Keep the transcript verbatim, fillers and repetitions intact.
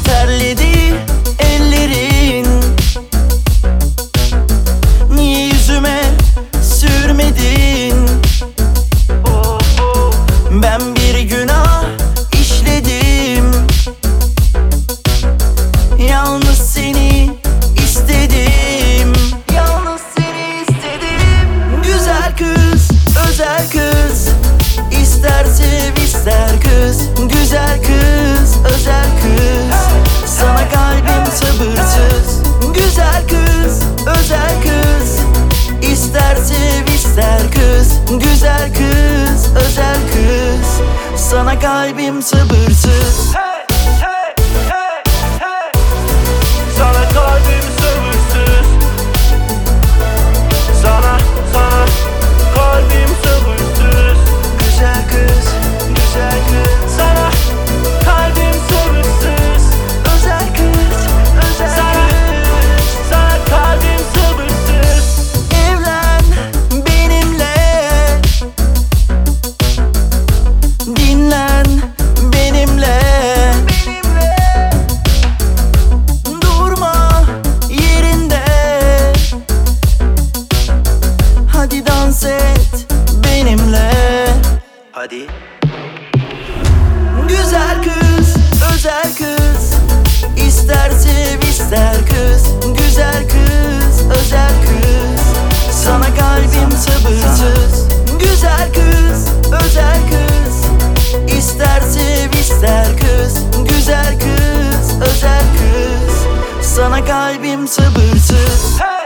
terledi ellerin. Niye yüzüme sürmedin? Ben bir günah işledim, yalnız seni istedim. Yalnız seni istedim. Güzel kız, özel kız, İster sev ister kız. Güzel kız, özel kız, sana kalbim sabırsız. Güzel kız, özel kız, İster sev ister kız. Güzel kız, özel kız, sana kalbim sabırsız. Hey, hey, hey, hey. Sana kalbim sabırsız. Sana, sana kalbim sabırsız. Güzel kız, güzel kız, Sana kalbim sabırsız. özel kız, özel Sana, kız. sana kalbim sabırsız. Evlen benimle, dinlen benimle. Durma yerinde, hadi dans et benimle. Hadi. Güzel kız, özel kız, İster sev ister kız. Güzel kız, özel kız, sana kalbim sabırsız. Güzel kız, özel kız, İster sev ister kız. Güzel kız, özel kız, sana kalbim sabırsız. Hey.